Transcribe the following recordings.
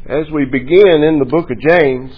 As we begin in the book of James,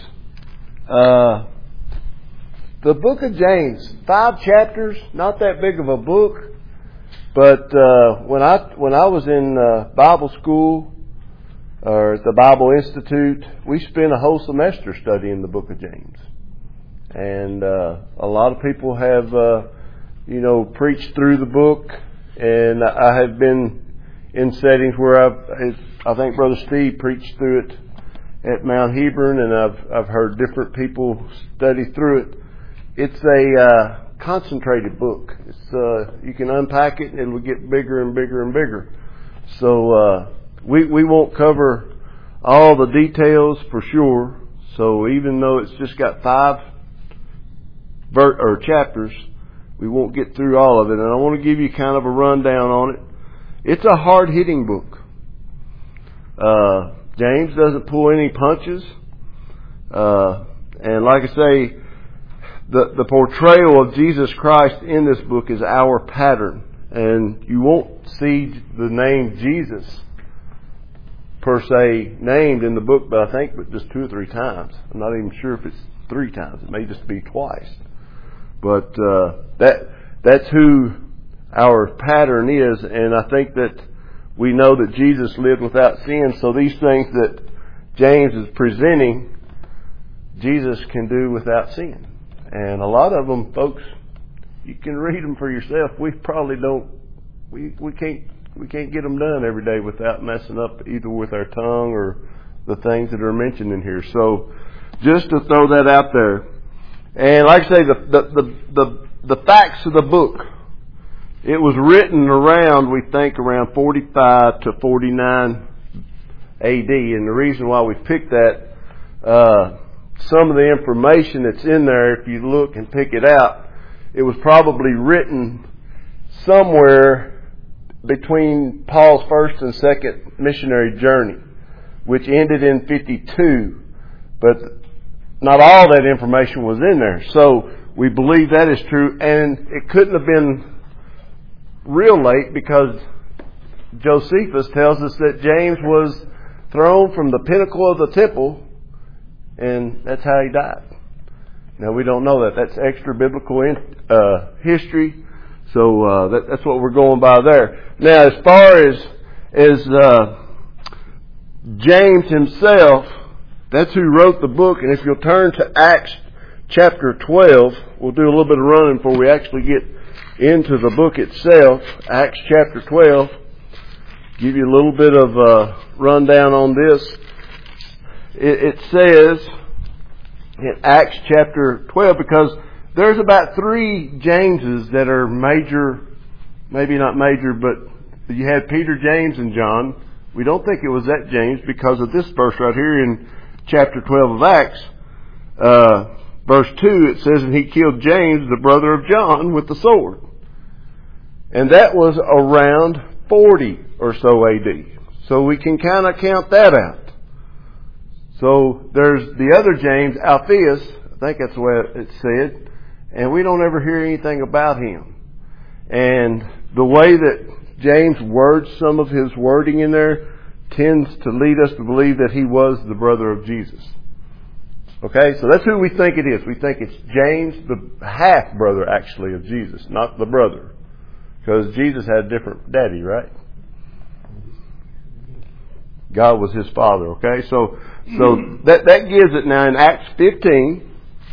the book of James, 5 chapters, not that big of a book, but when I was in Bible school or at the Bible Institute, we spent a whole semester studying the book of James. And a lot of people have, preached through the book, and I have been in settings where I think Brother Steve preached through it at Mount Hebron, and I've heard different people study through it. It's a concentrated book. It's you can unpack it and it will get bigger and bigger and bigger. So we won't cover all the details for sure. So even though it's just got 5 chapters, we won't get through all of it. And I want to give you kind of a rundown on it. It's a hard-hitting book. James doesn't pull any punches. And like I say, the portrayal of Jesus Christ in this book is our pattern. And you won't see the name Jesus per se named in the book, but I think just 2 or 3 times. I'm not even sure if it's 3 times. It may just be twice. But that's who our pattern is, and I think that we know that Jesus lived without sin, so these things that James is presenting, Jesus can do without sin. And a lot of them, folks, you can read them for yourself. We probably don't, we can't get them done every day without messing up either with our tongue or the things that are mentioned in here. So just to throw that out there. And like I say, the facts of the book, it was written around, we think, around 45 to 49 AD. And the reason why we picked that, some of the information that's in there, if you look and pick it out, it was probably written somewhere between Paul's first and second missionary journey, which ended in 52. But not all that information was in there. So we believe that is true. And it couldn't have been real late because Josephus tells us that James was thrown from the pinnacle of the temple, and that's how he died. Now we don't know that. That's extra biblical history. So that's what we're going by there. Now as far as James himself, that's who wrote the book. And if you'll turn to Acts chapter 12, we'll do a little bit of running before we actually get into the book itself. Acts chapter 12. Give you a little bit of a rundown on this. It says in Acts chapter 12, because there's about 3 Jameses that are major, maybe not major, but you had Peter, James, and John. We don't think it was that James because of this verse right here in chapter 12 of Acts. Verse 2, it says, and he killed James, the brother of John, with the sword. And that was around 40 or so AD. So we can kind of count that out. So there's the other James, Alphaeus, I think that's the way it's said, and we don't ever hear anything about him. And the way that James words some of his wording in there tends to lead us to believe that he was the brother of Jesus. Okay, so that's who we think it is. We think it's James, the half-brother, actually, of Jesus, not the brother. Because Jesus had a different daddy, right? God was his father, okay? So that gives it now in Acts 15.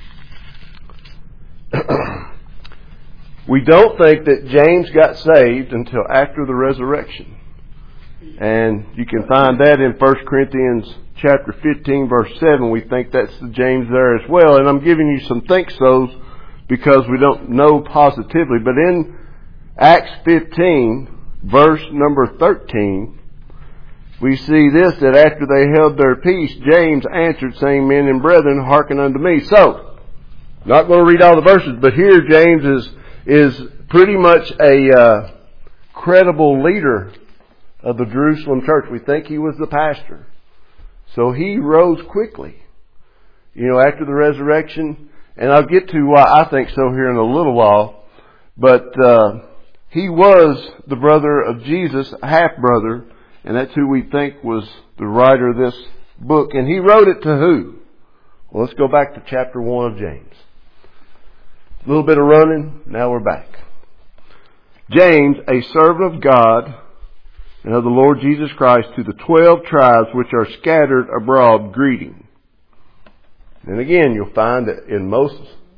We don't think that James got saved until after the resurrection. And you can find that in 1 Corinthians chapter 15, verse 7. We think that's the James there as well. And I'm giving you some think-sos because we don't know positively. But in Acts 15, verse number 13, we see this, that after they held their peace, James answered, saying, men and brethren, hearken unto me. So, not going to read all the verses, but here James is pretty much a credible leader of the Jerusalem church. We think he was the pastor. So he rose quickly, after the resurrection. And I'll get to why I think so here in a little while. But he was the brother of Jesus, a half-brother. And that's who we think was the writer of book. And he wrote it to who? Well, let's go back to chapter 1 of James. A little bit of running, now we're back. James, a servant of God and of the Lord Jesus Christ, to the 12 tribes which are scattered abroad, greeting. And again, you'll find that in most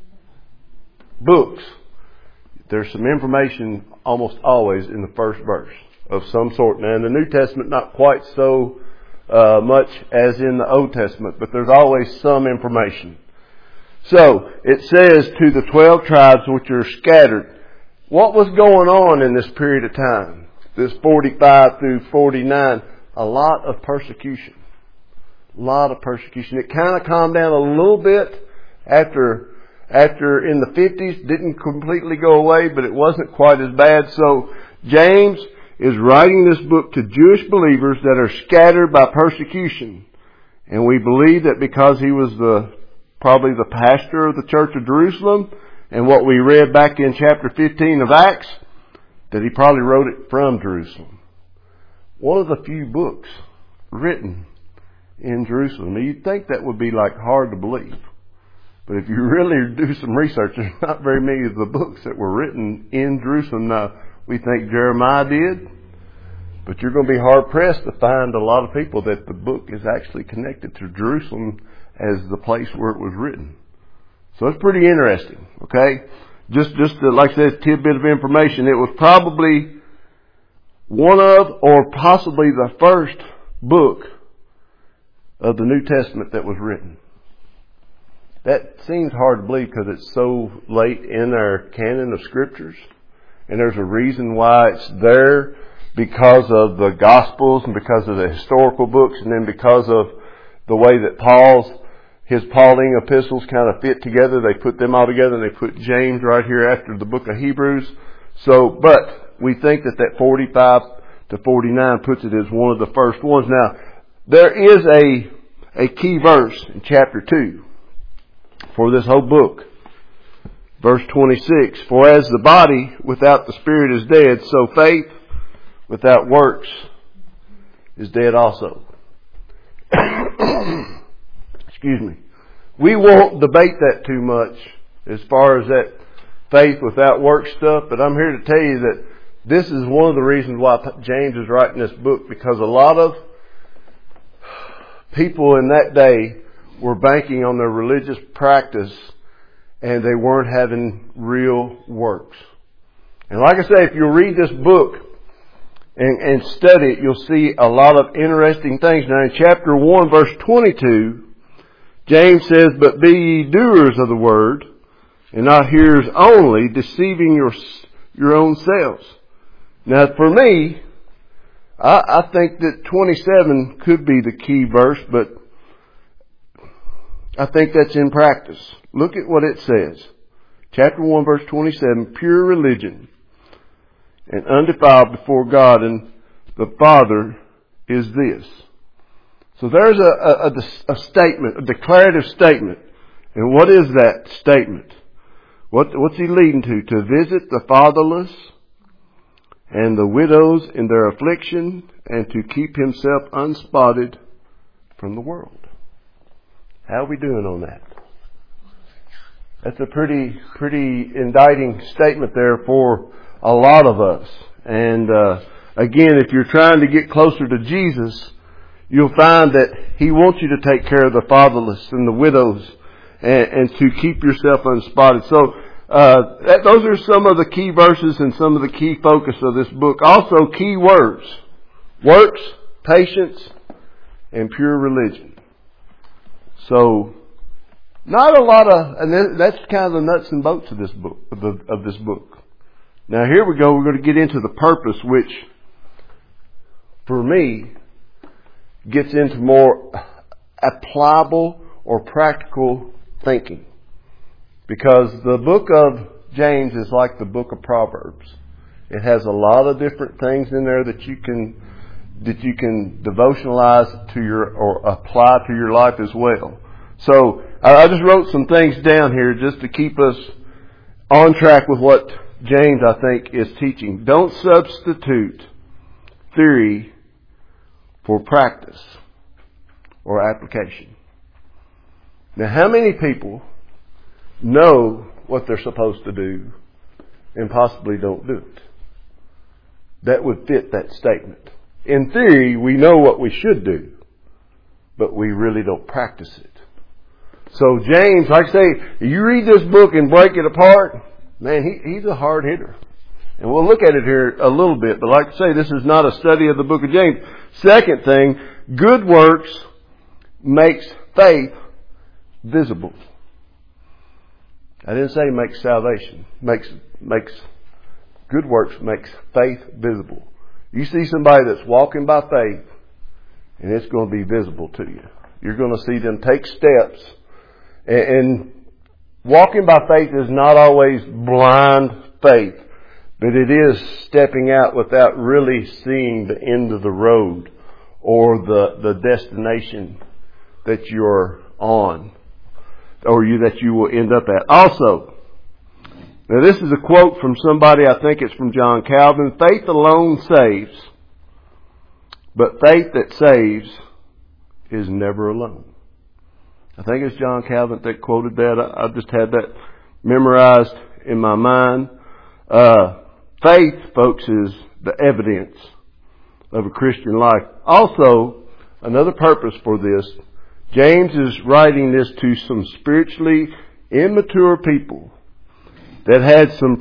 books, there's some information almost always in the first verse of some sort. Now in the New Testament, not quite so much as in the Old Testament, but there's always some information. So, it says to the 12 tribes which are scattered. What was going on in this period of time? This 45 through 49, a lot of persecution. A lot of persecution. It kind of calmed down a little bit after in the 50s, didn't completely go away, but it wasn't quite as bad. So James is writing this book to Jewish believers that are scattered by persecution. And we believe that because he was probably the pastor of the Church of Jerusalem, and what we read back in chapter 15 of Acts, that he probably wrote it from Jerusalem. One of the few books written in Jerusalem. Now, you'd think that would be like hard to believe. But if you really do some research, there's not very many of the books that were written in Jerusalem. Now, we think Jeremiah did, but you're going to be hard pressed to find a lot of people that the book is actually connected to Jerusalem as the place where it was written. So it's pretty interesting, okay? Just like I said, tidbit of information. It was probably one of, or possibly the first book of the New Testament that was written. That seems hard to believe because it's so late in our canon of scriptures. And there's a reason why it's there, because of the Gospels and because of the historical books, and then because of the way that his Pauline epistles kind of fit together. They put them all together and they put James right here after the book of Hebrews. So, but we think that 45 to 49 puts it as one of the first ones. Now, there is a key verse in chapter 2 for this whole book. Verse 26, for as the body without the spirit is dead, so faith without works is dead also. Excuse me. We won't debate that too much as far as that faith without works stuff, but I'm here to tell you that this is one of the reasons why James is writing this book, because a lot of people in that day were banking on their religious practice and they weren't having real works. And like I say, if you read this book and study it, you'll see a lot of interesting things. Now in chapter 1 verse 22, James says, but be ye doers of the word, and not hearers only, deceiving your own selves. Now for me, I think that 27 could be the key verse, but I think that's in practice. Look at what it says. Chapter 1 verse 27, pure religion and undefiled before God and the Father is this. So there's a statement, a declarative statement. And what is that statement? What's he leading to? To visit the fatherless and the widows in their affliction, and to keep himself unspotted from the world. How are we doing on that? That's a pretty indicting statement there for a lot of us. And again, if you're trying to get closer to Jesus, you'll find that He wants you to take care of the fatherless and the widows, and to keep yourself unspotted. So those are some of the key verses and some of the key focus of this book. Also, key words: works, patience, and pure religion. So, not a lot of, and that's kind of the nuts and bolts of this book. Of this book. Now, here we go. We're going to get into the purpose, which, for me, gets into more applicable or practical thinking. Because the book of James is like the book of Proverbs. It has a lot of different things in there that you can devotionalize to or apply to your life as well. So I just wrote some things down here just to keep us on track with what James, I think, is teaching. Don't substitute theory for practice. or application. Now, how many people know what they're supposed to do and possibly don't do it? That would fit that statement. In theory, we know what we should do, but we really don't practice it. So James, like I say, you read this book and break it apart, man, he's a hard hitter. And we'll look at it here a little bit, but like I say, this is not a study of the book of James. Second thing, good works makes faith visible. I didn't say makes salvation. Good works makes faith visible. You see somebody that's walking by faith, and it's going to be visible to you. You're going to see them take steps. And walking by faith is not always blind faith, but it is stepping out without really seeing the end of the road or the destination that you're on or that you will end up at. Also, now this is a quote from somebody, I think it's from John Calvin. Faith alone saves, but faith that saves is never alone. I think it's John Calvin that quoted that. I just had that memorized in my mind. Faith, folks, is the evidence of a Christian life. Also, another purpose for this, James is writing this to some spiritually immature people that had some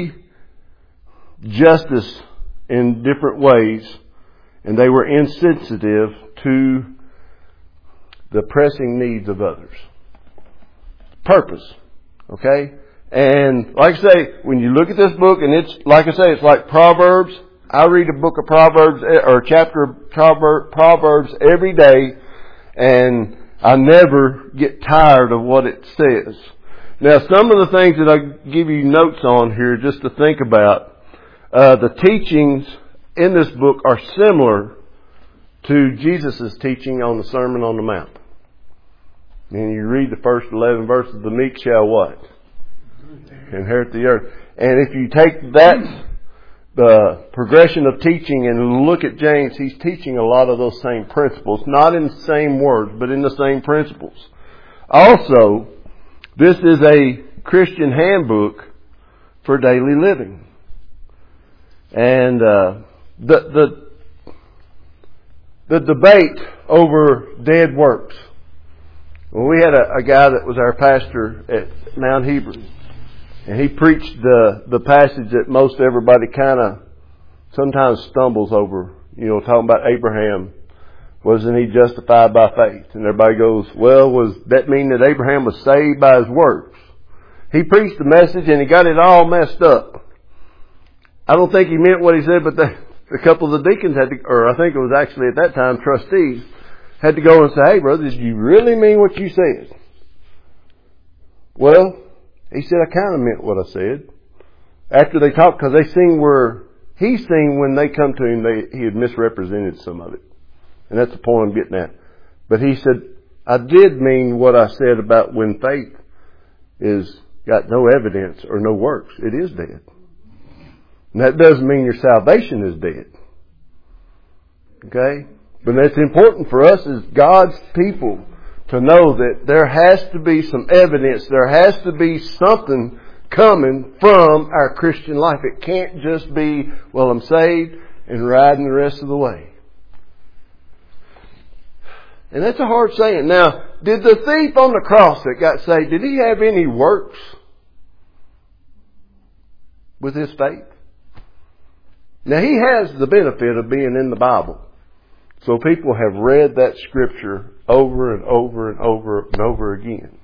pre-justice in different ways, and they were insensitive to the pressing needs of others. Purpose. Okay? And like I say, when you look at this book, and it's, like I say, it's like Proverbs. I read a book of Proverbs, or a chapter of Proverbs every day, and I never get tired of what it says. Now, some of the things that I give you notes on here just to think about, the teachings in this book are similar to Jesus' teaching on the Sermon on the Mount. And you read the first 11 verses, the meek shall what? Inherit the earth. And if you take that, the progression of teaching, and look at James, he's teaching a lot of those same principles. Not in the same words, but in the same principles. Also, this is a Christian handbook for daily living. And the debate over dead works. Well, we had a guy that was our pastor at Mount Hebron, and he preached the passage that most everybody kind of sometimes stumbles over, talking about Abraham. Wasn't he justified by faith? And everybody goes, well, was that mean that Abraham was saved by his works? He preached the message and he got it all messed up. I don't think he meant what he said, but a couple of the deacons had to, or I think it was actually at that time trustees, had to go and say, hey brother, did you really mean what you said? Well, he said, I kind of meant what I said. After they talked, because they seen he seen when they come to him, he had misrepresented some of it. And that's the point I'm getting at. But he said, I did mean what I said about when faith is got no evidence or no works. It is dead. And that doesn't mean your salvation is dead. Okay? But it's important for us as God's people to know that there has to be some evidence. There has to be something coming from our Christian life. It can't just be, well, I'm saved and riding the rest of the way. And that's a hard saying. Now, did the thief on the cross that got saved, did he have any works with his faith? Now, he has the benefit of being in the Bible. So people have read that scripture over and over and over and over again.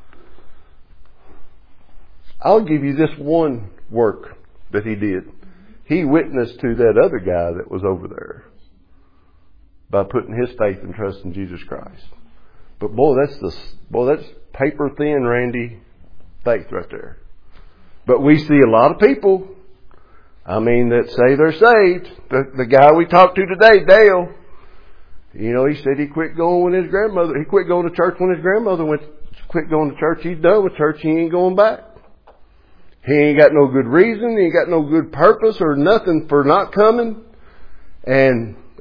I'll give you this one work that he did. He witnessed to that other guy that was over there by putting his faith and trust in Jesus Christ. But that's paper thin, Randy, faith right there. But we see a lot of people, that say they're saved. The guy we talked to today, Dale, he said he quit going when his grandmother, he quit going to church when his grandmother quit going to church. He's done with church. He ain't going back. He ain't got no good reason. He ain't got no good purpose or nothing for not coming. And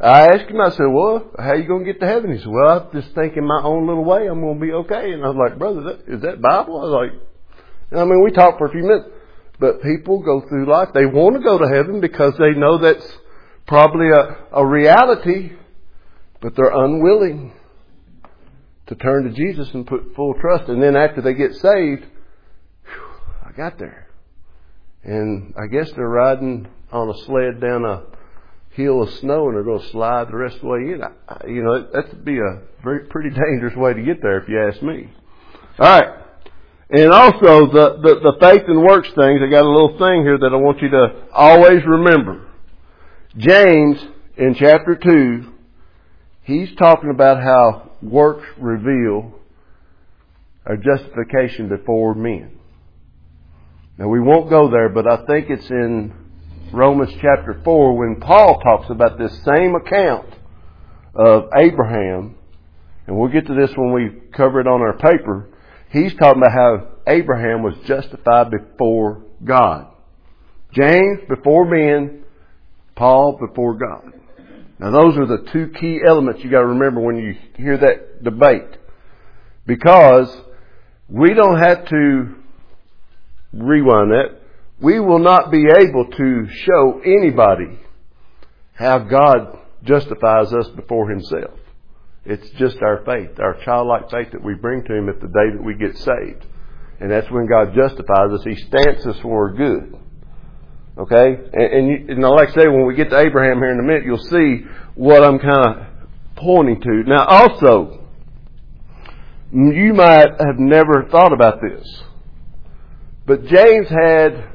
I asked him, I said, well, how are you going to get to heaven? He said, well, I just think in my own little way I'm going to be okay. And I was like, brother, is that Bible? I was like, I mean, we talked for a few minutes. But people go through life. They want to go to heaven because they know that's probably a reality, but they're unwilling to turn to Jesus and put full trust. And then after they get saved, I got there. And I guess they're riding on a sled down a hill of snow and they're going to slide the rest of the way in. That would be a pretty dangerous way to get there if you ask me. All right. And also the faith and works things, I got a little thing here that I want you to always remember. James in chapter 2, he's talking about how works reveal our justification before men. Now we won't go there, but I think it's in Romans chapter 4 when Paul talks about this same account of Abraham, and we'll get to this when we cover it on our paper. He's talking about how Abraham was justified before God. James before men, Paul before God. Now those are the two key elements you got to remember when you hear that debate. Because we don't have to rewind that. We will not be able to show anybody how God justifies us before Himself. It's just our faith, our childlike faith that we bring to Him at the day that we get saved. And that's when God justifies us. He stamps us when we're good. Okay? And like I say, when we get to Abraham here in a minute, you'll see what I'm kind of pointing to. Now also, you might have never thought about this, but James had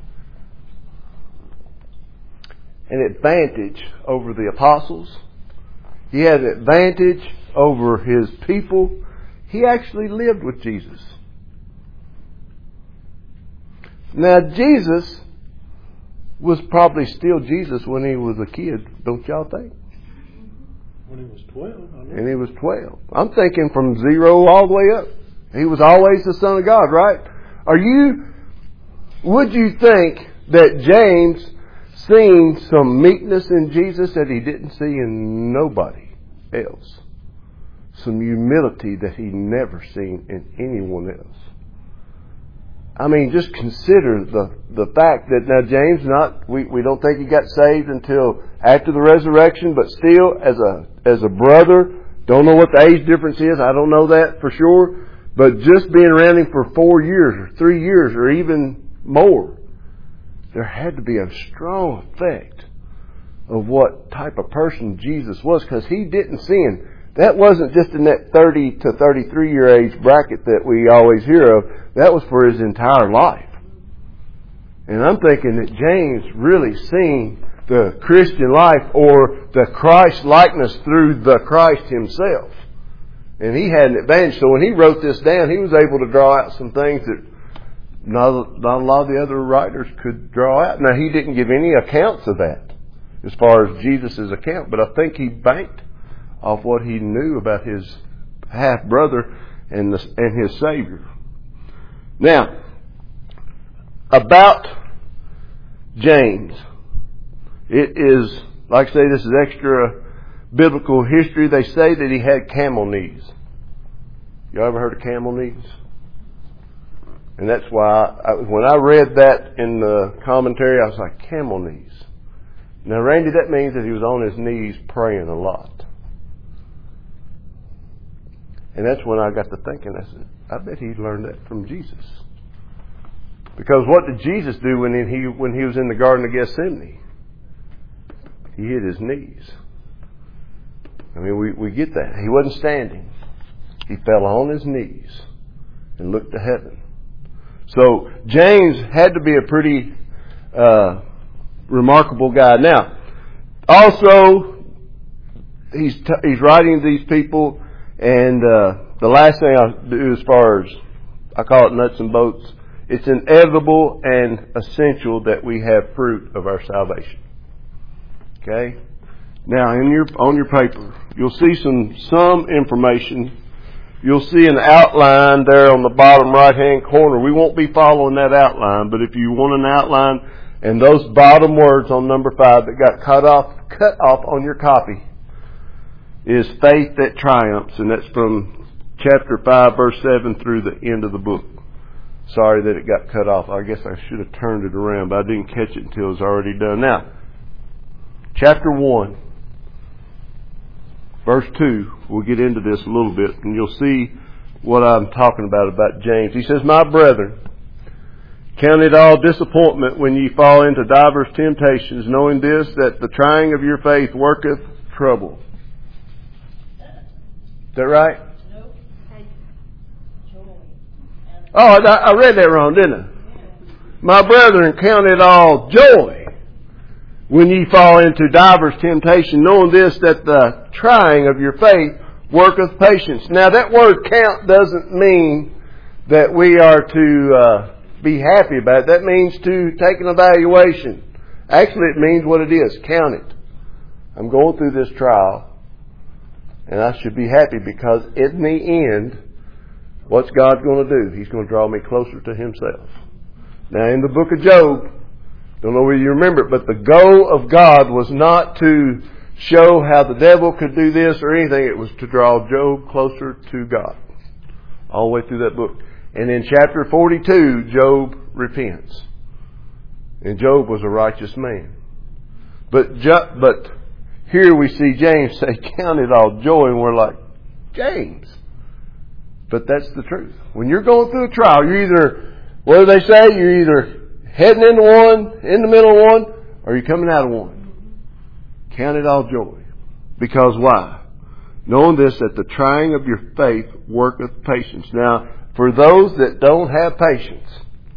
an advantage over the apostles. He had an advantage over his people. He actually lived with Jesus. Now, Jesus was probably still Jesus when he was a kid, don't y'all think? When he was 12. And he was 12. I'm thinking from 0 all the way up. He was always the Son of God, right? Would you think that James seen some meekness in Jesus that he didn't see in nobody else? Some humility that he never seen in anyone else. I mean, just consider the fact that now James we don't think he got saved until after the resurrection, but still as a brother, don't know what the age difference is. I don't know that for sure, but just being around him for 4 years or 3 years or even more, there had to be a strong effect of what type of person Jesus was, because he didn't sin. That wasn't just in that 30 to 33 year age bracket that we always hear of. That was for his entire life. And I'm thinking that James really seen the Christian life or the Christ likeness through the Christ himself. And he had an advantage. So when he wrote this down, he was able to draw out some things that not a lot of the other writers could draw out. Now, he didn't give any accounts of that as far as Jesus' account, but I think he banked off what he knew about his half-brother and his Savior. Now, about James, it is, like I say, this is extra biblical history. They say that he had camel knees. You ever heard of camel knees? And that's why when I read that in the commentary, I was like, camel knees. Now, Randy, that means that he was on his knees praying a lot. And that's when I got to thinking, I said, I bet he learned that from Jesus. Because what did Jesus do when he was in the Garden of Gethsemane? He hit his knees. I mean, we get that. He wasn't standing. He fell on his knees and looked to heaven. So James had to be a pretty remarkable guy. Now, also, he's writing to these people, and the last thing I'll do as far as, I call it nuts and bolts, it's inevitable and essential that we have fruit of our salvation. Okay? Now, on your paper, you'll see some information. You'll see an outline there on the bottom right-hand corner. We won't be following that outline, but if you want an outline And those bottom words on number 5 that got cut off on your copy is faith that triumphs, and that's from chapter 5, verse 7 through the end of the book. Sorry that it got cut off. I guess I should have turned it around, but I didn't catch it until it was already done. Now, chapter 1, verse 2, we'll get into this a little bit, and you'll see what I'm talking about James. He says, "My brethren, count it all disappointment when ye fall into divers temptations, knowing this, that the trying of your faith worketh trouble." Is that right? Oh, I read that wrong, didn't I? "My brethren, count it all joy when ye fall into divers temptation, knowing this, that the trying of your faith worketh patience." Now, that word count doesn't mean that we are to be happy about it. That means to take an evaluation. Actually, it means what it is. Count it. I'm going through this trial, and I should be happy because in the end, what's God going to do? He's going to draw me closer to Himself. Now, in the book of Job, don't know whether you remember it, but the goal of God was not to show how the devil could do this or anything. It was to draw Job closer to God. All the way through that book. And in chapter 42, Job repents. And Job was a righteous man. But here we see James say, "Count it all joy," and we're like, James. But that's the truth. When you're going through a trial, you're either, what do they say? You're either heading into one, in the middle of one, or you're coming out of one. Count it all joy. Because why? Knowing this, that the trying of your faith worketh patience. Now, for those that don't have patience,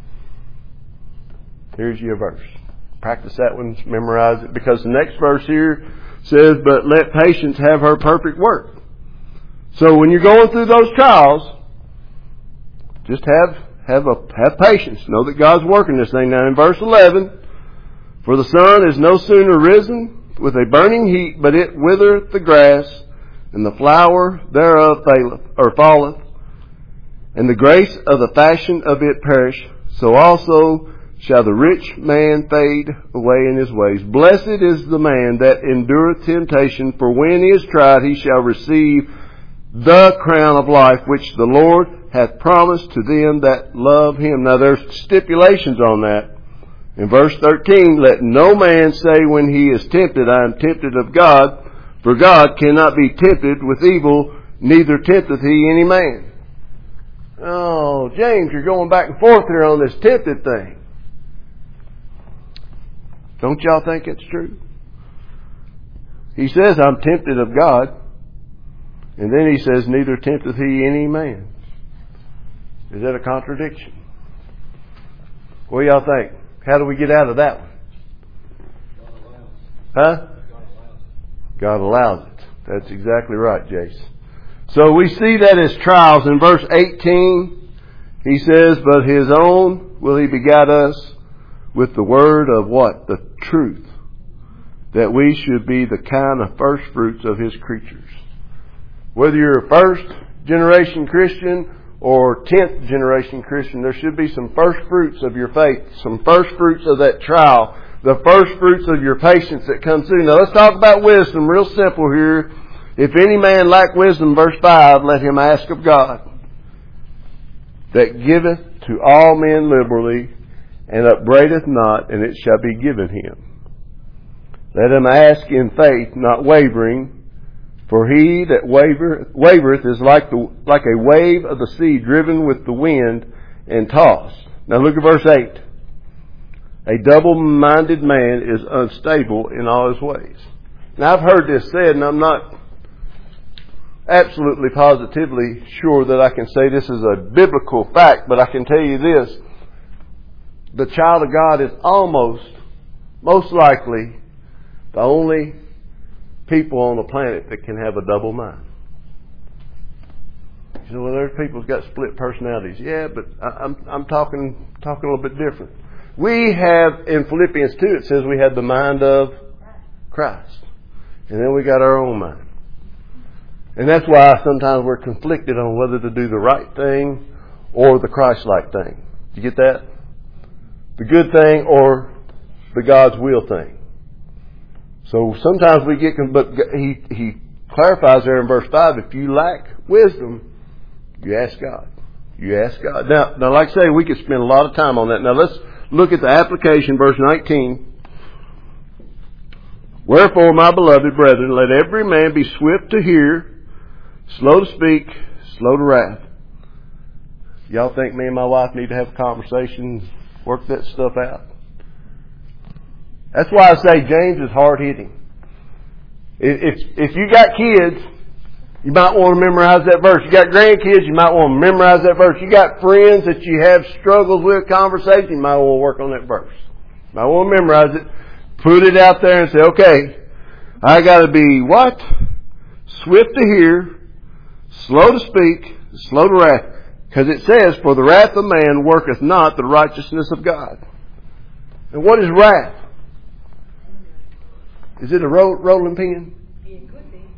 here's your verse. Practice that one, memorize it, because the next verse here says, "But let patience have her perfect work." So when you're going through those trials, just have patience. Know that God's working this thing. Now in verse 11, "For the sun is no sooner risen with a burning heat, but it withereth the grass, and the flower thereof falleth, and the grace of the fashion of it perish. So also shall the rich man fade away in his ways. Blessed is the man that endureth temptation, for when he is tried, he shall receive the crown of life, which the Lord hath promised to them that love Him." Now there's stipulations on that. In verse 13, "Let no man say when he is tempted, I am tempted of God, for God cannot be tempted with evil, neither tempteth He any man." Oh, James, you're going back and forth here on this tempted thing. Don't y'all think it's true? He says, "I'm tempted of God." And then he says, "Neither tempteth He any man." Is that a contradiction? What do y'all think? How do we get out of that one? Huh? God allows it. That's exactly right, Jace. So we see that as trials. In verse 18, he says, "But His own will He begat us with the word of" what? The truth. "That we should be the kind of first fruits of His creatures." Whether you're a first generation Christian or 10th generation Christian, there should be some first fruits of your faith, some first fruits of that trial, the first fruits of your patience that comes through. Now let's talk about wisdom, real simple here. "If any man lack wisdom," verse 5, "let him ask of God, that giveth to all men liberally, and upbraideth not, and it shall be given him. Let him ask in faith, not wavering. For he that wavereth is like a wave of the sea driven with the wind and tossed." Now look at verse 8. "A double-minded man is unstable in all his ways." Now I've heard this said, and I'm not absolutely positively sure that I can say this is a biblical fact, but I can tell you this. The child of God is most likely, the only people on the planet that can have a double mind. You say, "Well, there's people who's got split personalities." Yeah, but I'm talking a little bit different. We have, in Philippians 2, it says we have the mind of Christ. And then we got our own mind. And that's why sometimes we're conflicted on whether to do the right thing or the Christ-like thing. Did you get that? The good thing or the God's will thing. So sometimes we get, but he clarifies there in verse 5, if you lack wisdom, you ask God. You ask God. Now, like I say, we could spend a lot of time on that. Now let's look at the application, verse 19. Wherefore, my beloved brethren, let every man be swift to hear, slow to speak, slow to wrath. Y'all think me and my wife need to have a conversation, work that stuff out? That's why I say James is hard hitting. If you got kids, you might want to memorize that verse. You got grandkids, you might want to memorize that verse. You got friends that you have struggles with conversation, you might want to work on that verse. You might want to memorize it, put it out there and say, okay, I got to be what? Swift to hear, slow to speak, slow to wrath. Because it says, for the wrath of man worketh not the righteousness of God. And what is wrath? Is it a rolling pin? It could be.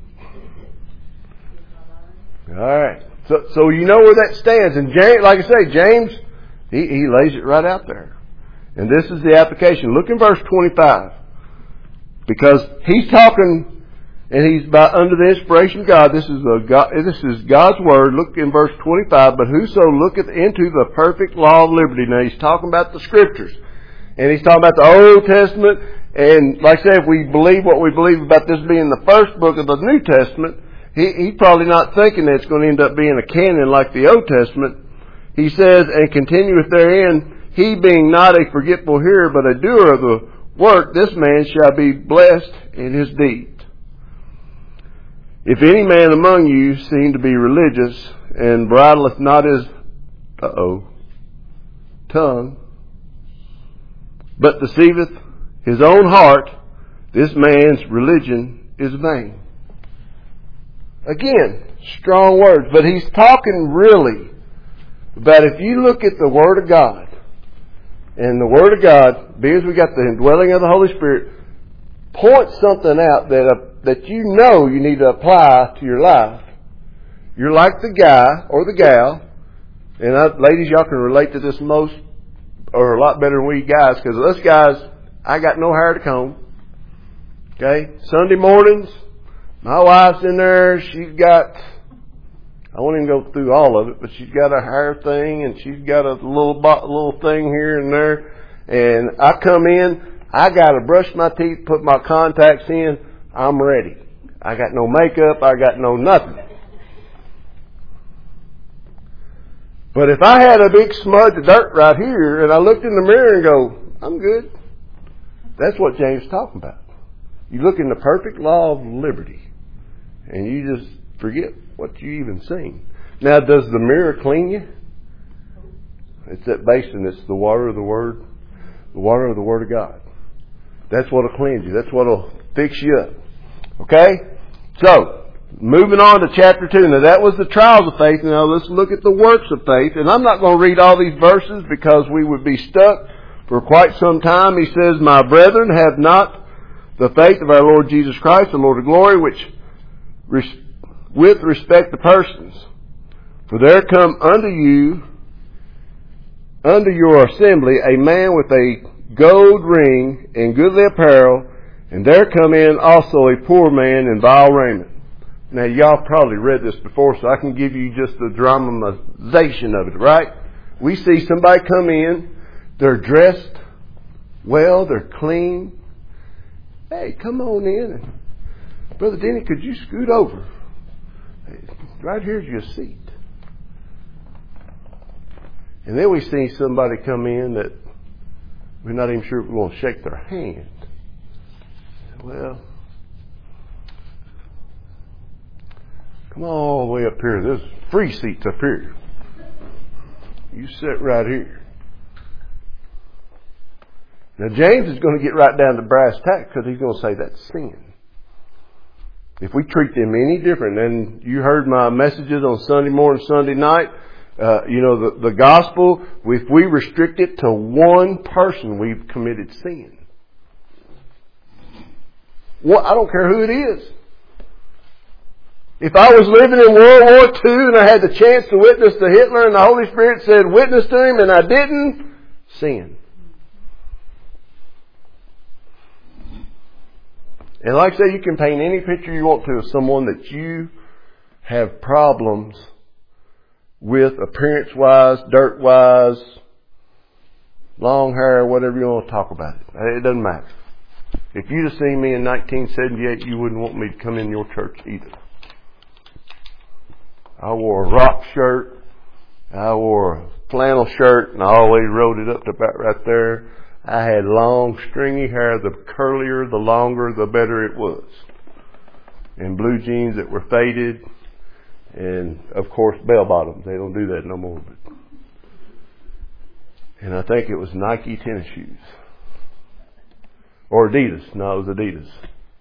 All right. So you know where that stands. And James, like I say, James, he lays it right out there. And this is the application. Look in verse 25. Because he's talking, and he's under the inspiration of God. This is God's word. Look in verse 25. But whoso looketh into the perfect law of liberty. Now he's talking about the scriptures. And he's talking about the Old Testament. And like I say, if we believe what we believe about this being the first book of the New Testament, he's probably not thinking that it's going to end up being a canon like the Old Testament. He says, and continueth therein, he being not a forgetful hearer, but a doer of the work, this man shall be blessed in his deed. If any man among you seem to be religious, and bridleth not his tongue, but deceiveth his own heart, this man's religion is vain. Again, strong words, but he's talking really about if you look at the Word of God, and the Word of God, because we got the indwelling of the Holy Spirit, points something out that you know you need to apply to your life. You're like the guy or the gal, and ladies, y'all can relate to this most, or a lot better than we guys, because us guys, I got no hair to comb. Okay? Sunday mornings, my wife's in there, she's got, I won't even go through all of it, but she's got a hair thing, and she's got a little thing here and there, and I come in, I gotta brush my teeth, put my contacts in, I'm ready. I got no makeup, I got no nothing. But if I had a big smudge of dirt right here, and I looked in the mirror and go, I'm good. That's what James is talking about. You look in the perfect law of liberty, and you just forget what you even seen. Now, does the mirror clean you? It's that basin. It's the water of the Word. The water of the Word of God. That's what will cleanse you. That's what will fix you up. Okay? So, moving on to chapter 2. Now, that was the trials of faith. Now, let's look at the works of faith. And I'm not going to read all these verses because we would be stuck for quite some time. He says, my brethren, have not the faith of our Lord Jesus Christ, the Lord of glory, which with respect to persons. For there come unto your assembly, a man with a gold ring and goodly apparel, and there come in also a poor man in vile raiment. Now, y'all probably read this before, so I can give you just the dramatization of it, right? We see somebody come in, they're dressed well, they're clean. Hey, come on in. Brother Denny, could you scoot over? Right here's your seat. And then we see somebody come in that we're not even sure if we want to shake their hand. Well, come all the way up here. There's free seats up here. You sit right here. Now, James is going to get right down to brass tacks because he's going to say that's sin. If we treat them any different, and you heard my messages on Sunday morning, Sunday night, the gospel, if we restrict it to one person, we've committed sin. Well, I don't care who it is. If I was living in World War II and I had the chance to witness to Hitler and the Holy Spirit said witness to him and I didn't, sin. And like I say, you can paint any picture you want to of someone that you have problems with, appearance-wise, dirt-wise, long hair, whatever you want to talk about it. It doesn't matter. If you'd have seen me in 1978, you wouldn't want me to come in your church either. I wore a rock shirt. I wore a flannel shirt, and I always rolled it up to about right there. I had long, stringy hair. The curlier, the longer, the better it was. And blue jeans that were faded. And, of course, bell bottoms. They don't do that no more. And I think it was Nike tennis shoes. Or Adidas. No, it was Adidas.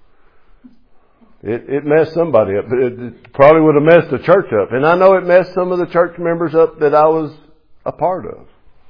It messed somebody up. It probably would have messed the church up. And I know it messed some of the church members up that I was a part of.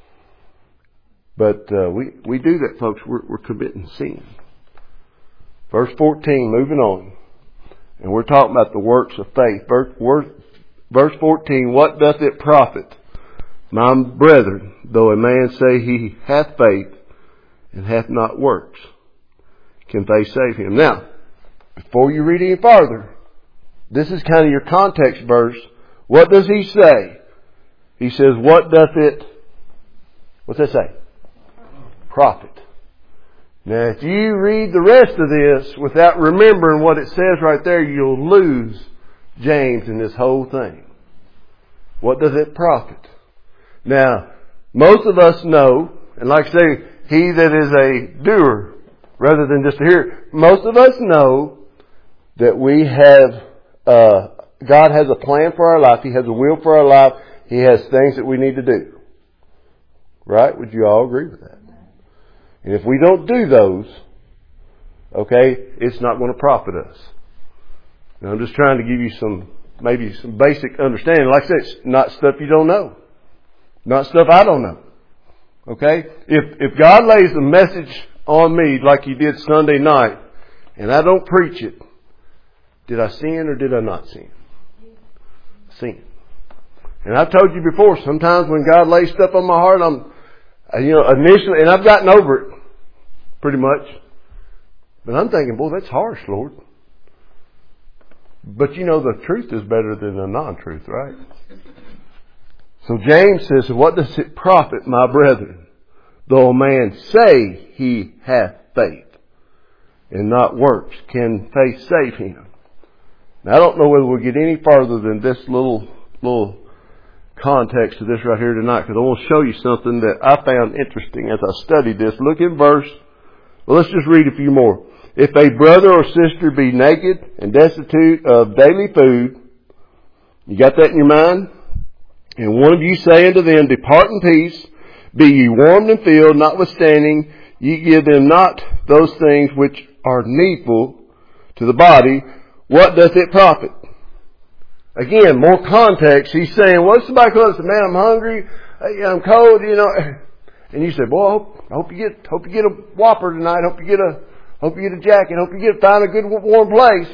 But we do that, folks. We're committing sin. Verse 14, moving on. And we're talking about the works of faith. Verse 14, what doth it profit, my brethren, though a man say he hath faith and hath not works? Can faith save him? Now, before you read any farther, this is kind of your context verse. What does he say? He says, what doth it, what's that say? Profit. Now, if you read the rest of this without remembering what it says right there, you'll lose James in this whole thing. What does it profit? Now, most of us know, and like I say, he that is a doer rather than just a hearer, most of us know that we have, God has a plan for our life. He has a will for our life. He has things that we need to do. Right? Would you all agree with that? And if we don't do those, okay, it's not going to profit us. Now, I'm just trying to give you maybe some basic understanding. Like I said, it's not stuff you don't know. Not stuff I don't know. Okay? If God lays a message on me like He did Sunday night, and I don't preach it, did I sin or did I not sin? Sin. And I've told you before, sometimes when God lays stuff on my heart, initially, and I've gotten over it, pretty much. But I'm thinking, boy, that's harsh, Lord. But the truth is better than the non-truth, right? So James says, what does it profit, my brethren, though a man say he hath faith and not works? Can faith save him? Now, I don't know whether we'll get any farther than this little context of this right here tonight, because I want to show you something that I found interesting as I studied this. Look in let's just read a few more. If a brother or sister be naked and destitute of daily food, you got that in your mind? And one of you say unto them, depart in peace, be ye warmed and filled, notwithstanding ye give them not those things which are needful to the body, what doth it profit? Again, more context. He's saying, well, somebody comes and says, man, I'm hungry, I'm cold, and you say, boy, I hope you get a Whopper tonight, hope you get a jacket, hope you find a good warm place.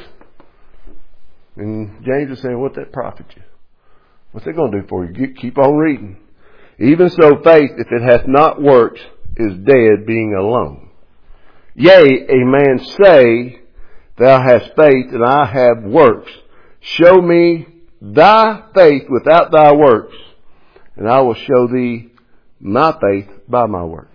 And James is saying, what's that profit you? What's that going to do for you? Keep on reading. Even so, faith, if it hath not works, is dead, being alone. Yea, a man say, thou hast faith, and I have works. Show me thy faith without thy works, and I will show thee my faith by my works.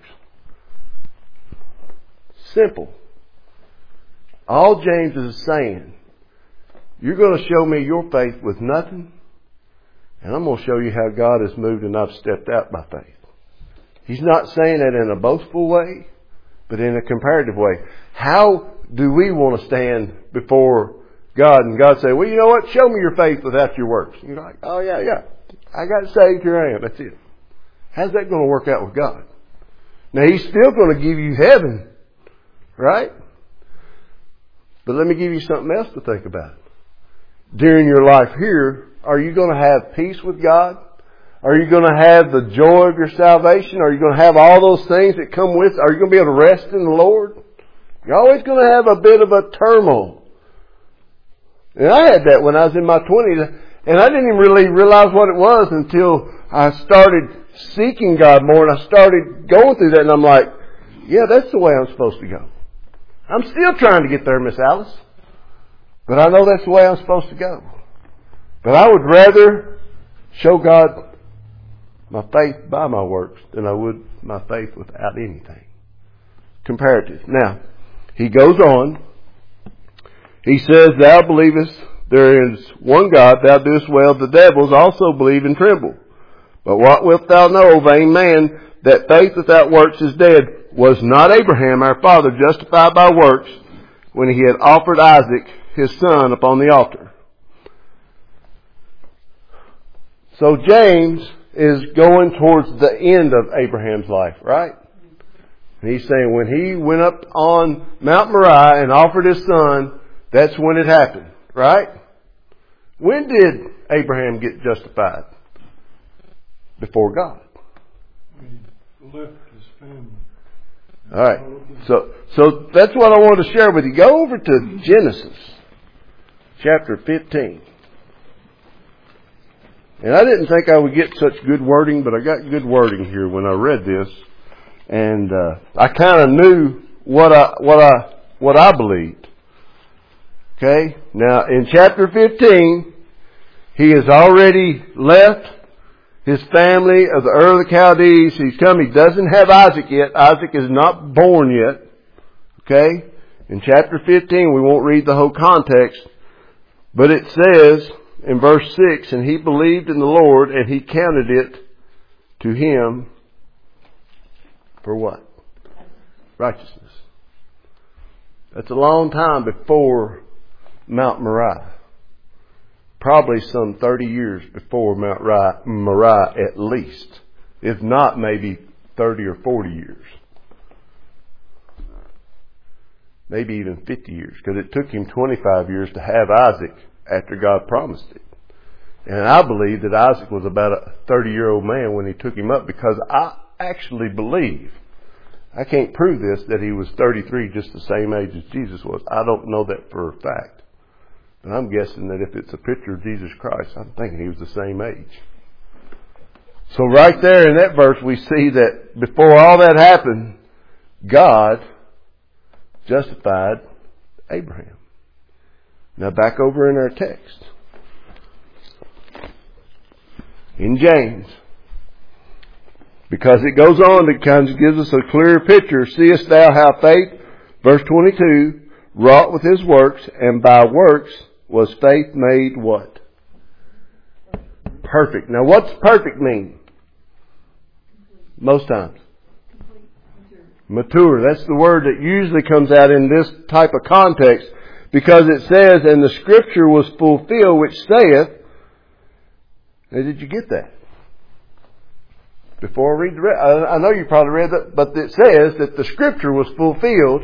Simple. All James is saying, you're going to show me your faith with nothing, and I'm going to show you how God has moved and I've stepped out by faith. He's not saying that in a boastful way, but in a comparative way. How do we want to stand before God and God say, well, you know what? Show me your faith without your works. And you're like, oh yeah. I got saved, here I am. That's it. How's that going to work out with God? Now, He's still going to give you heaven, right? But let me give you something else to think about. During your life here, are you going to have peace with God? Are you going to have the joy of your salvation? Are you going to have all those things that come with it? Are you going to be able to rest in the Lord? You're always going to have a bit of a turmoil. And I had that when I was in my 20s. And I didn't even really realize what it was until I started seeking God more and I started going through that. And I'm like, yeah, that's the way I'm supposed to go. I'm still trying to get there, Miss Alice. But I know that's the way I'm supposed to go. But I would rather show God my faith by my works than I would my faith without anything. Comparative. Now, he goes on. He says, thou believest there is one God, thou doest well. The devils also believe and tremble. But what wilt thou know, vain man, that faith without works is dead? Was not Abraham our father justified by works when he had offered Isaac his son upon the altar? So James is going towards the end of Abraham's life, right? And he's saying when he went up on Mount Moriah and offered his son, that's when it happened, right? When did Abraham get justified? Before God. He left his family. All right. So that's what I wanted to share with you. Go over to Genesis chapter 15. And I didn't think I would get such good wording, but I got good wording here when I read this. And I kind of knew what I believed. Okay? Now, in chapter 15, he has already left his family of the Ur of the Chaldees. He's come. He doesn't have Isaac yet. Isaac is not born yet. Okay? In chapter 15, we won't read the whole context, but it says in verse 6, and he believed in the Lord, and he counted it to him for what? Righteousness. That's a long time before Mount Moriah. Probably some 30 years before Mount Moriah at least. If not, maybe 30 or 40 years. Maybe even 50 years. Because it took him 25 years to have Isaac after God promised it. And I believe that Isaac was about a 30-year-old man when he took him up, because I actually believe, I can't prove this, that he was 33, just the same age as Jesus was. I don't know that for a fact. But I'm guessing that if it's a picture of Jesus Christ, I'm thinking he was the same age. So right there in that verse, we see that before all that happened, God justified Abraham. Now back over in our text. In James. Because it goes on, it kind of gives us a clearer picture. Seest thou how faith, verse 22, wrought with his works, and by works was faith made what? Perfect. Now what's perfect mean? Most times. Mature. That's the word that usually comes out in this type of context, because it says, and the scripture was fulfilled which saith, now did you get that? Before I read the rest, I know you probably read that, but it says that the scripture was fulfilled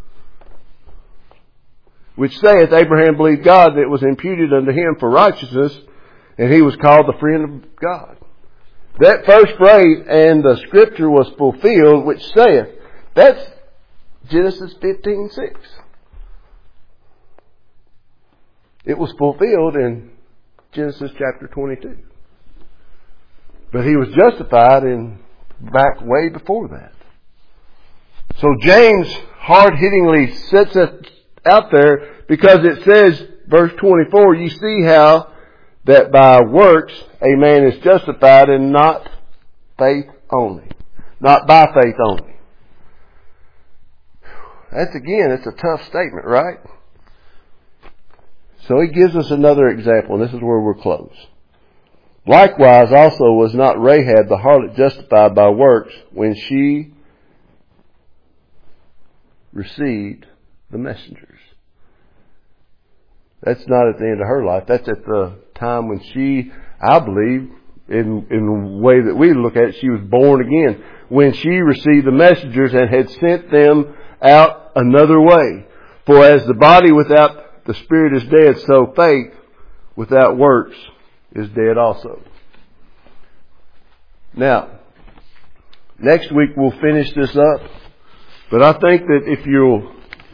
which saith, Abraham believed God, that it was imputed unto him for righteousness, and he was called the friend of God. That first phrase, and the scripture was fulfilled, which saith, that's Genesis 15:6. It was fulfilled in Genesis chapter 22. But he was justified back way before that. So James hard-hittingly sets it out there, because it says, verse 24, you see how that by works a man is justified, and not faith only. Not by faith only. It's a tough statement, right? So he gives us another example, and this is where we'll close. Likewise also was not Rahab the harlot justified by works when she received the messengers. That's not at the end of her life. That's at the time when she, I believe, in the way that we look at it, she was born again. When she received the messengers and had sent them out another way. For as the body without the spirit is dead, so faith without works is dead also. Now, next week we'll finish this up. But I think that if you'll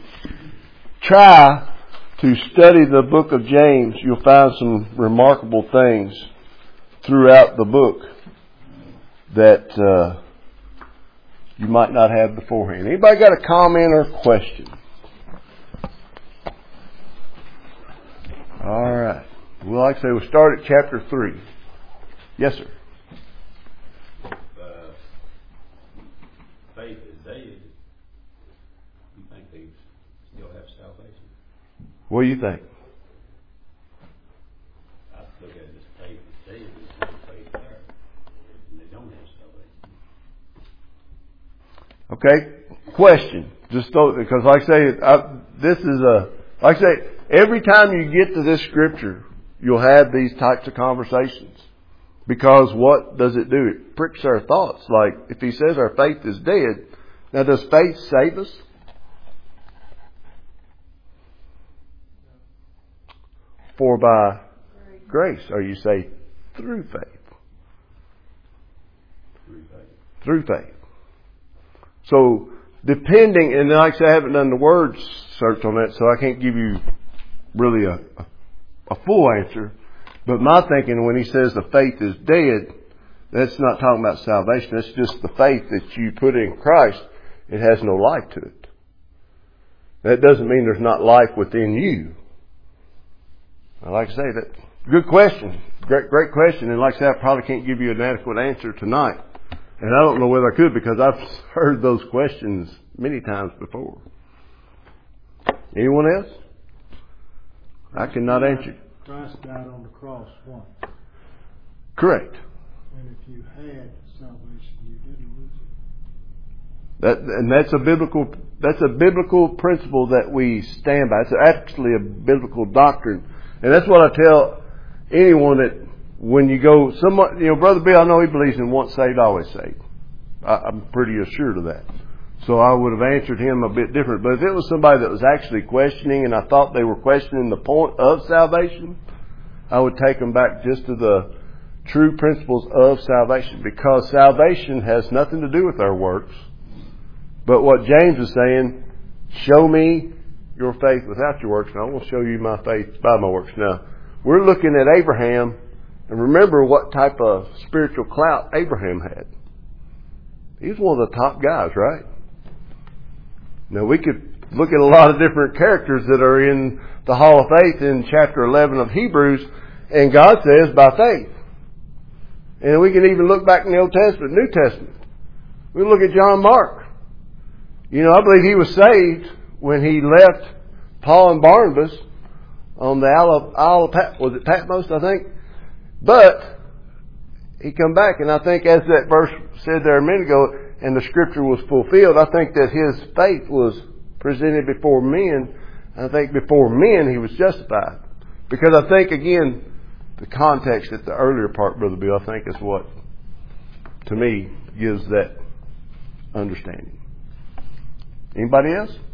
try to study the book of James, you'll find some remarkable things throughout the book that you might not have beforehand. Anybody got a comment or question? Well, like I say, we'll start at chapter 3. Yes, sir. Faith is dead. You think they still have salvation? What do you think? I look at it as faith is dead. There's no faith there, and they don't have salvation. Okay. Question. Just because, like I say, like I say, every time you get to this scripture, you'll have these types of conversations. Because what does it do? It pricks our thoughts. Like, if he says our faith is dead, now does faith save us? For by grace are you saved through faith. Through faith. So, depending, and like I say, I haven't done the word search on that, so I can't give you really a full answer. But my thinking, when he says the faith is dead, that's not talking about salvation. That's just the faith that you put in Christ. It has no life to it. That doesn't mean there's not life within you. Like I say, that good question. Great question. And like I say, I probably can't give you an adequate answer tonight. And I don't know whether I could, because I've heard those questions many times before. Anyone else? I cannot answer. Christ died on the cross once. Correct. And if you had salvation, you didn't lose it. That's a biblical principle that we stand by. It's actually a biblical doctrine. And that's what I tell anyone that when you go, Brother Bill, I know he believes in once saved, always saved. I'm pretty assured of that. So I would have answered him a bit different. But if it was somebody that was actually questioning, and I thought they were questioning the point of salvation, I would take them back just to the true principles of salvation. Because salvation has nothing to do with our works. But what James is saying, show me your faith without your works, and I will show you my faith by my works. Now, we're looking at Abraham, and remember what type of spiritual clout Abraham had. He was one of the top guys, right? Now, we could look at a lot of different characters that are in the Hall of Faith in chapter 11 of Hebrews, and God says by faith. And we can even look back in the Old Testament, New Testament. We look at John Mark. I believe he was saved when he left Paul and Barnabas on the Isle of Patmos, I think. But he come back, and I think as that verse said there a minute ago, and the scripture was fulfilled, I think that his faith was presented before men. I think before men he was justified. Because I think, again, the context at the earlier part, Brother Bill, I think is what, to me, gives that understanding. Anybody else?